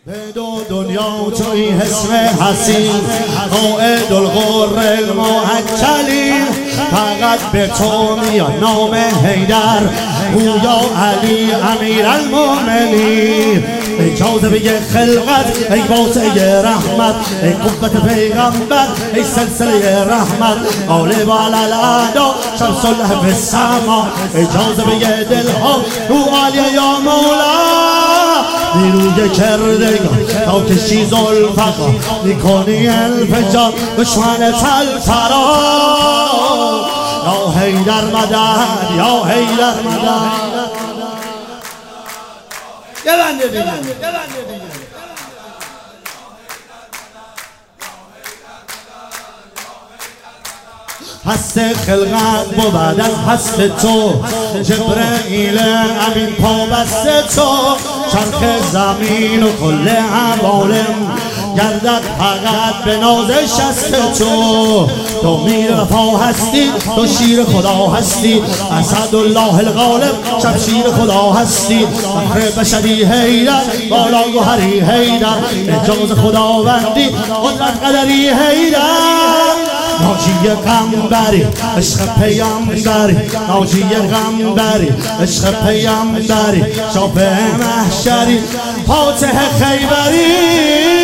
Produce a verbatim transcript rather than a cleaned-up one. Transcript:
به دو دنیا توی حسم حسین قائد الغر المحجلی فقط به تو میاد نام حیدر گویا علی امیر المؤمنین. اجازه بگه خلقت ای واسه رحمت ای قوت پیغمبر ای سلسله رحمت غالب علی الاعدا شمس الله فی السما. اجازه بگه دلها رو عالیه یا مولا نیروی کردگان تا کشی زلفقا میکنی انفجار دشمن تلفرا. یا حیدر مدد یا حیدر مدد. یه بنده دیگه هست خلقت بود از هست تو جبرئیل امین پابست تو چرخ زمین و کل عوالم گردد فقط به ناز شست تو. تو میر وفا هستی تو شیر خدا هستی اسدالله الغالب شمشیر خدا هستی فخر بشری حیدر بالا گوهری حیدر اجاز خداوندی قدرت قدری حیدر. ناجی غمبری عشق پیامبری ناجی غمبری عشق پیامبری شافع محشری فاتح خیبری.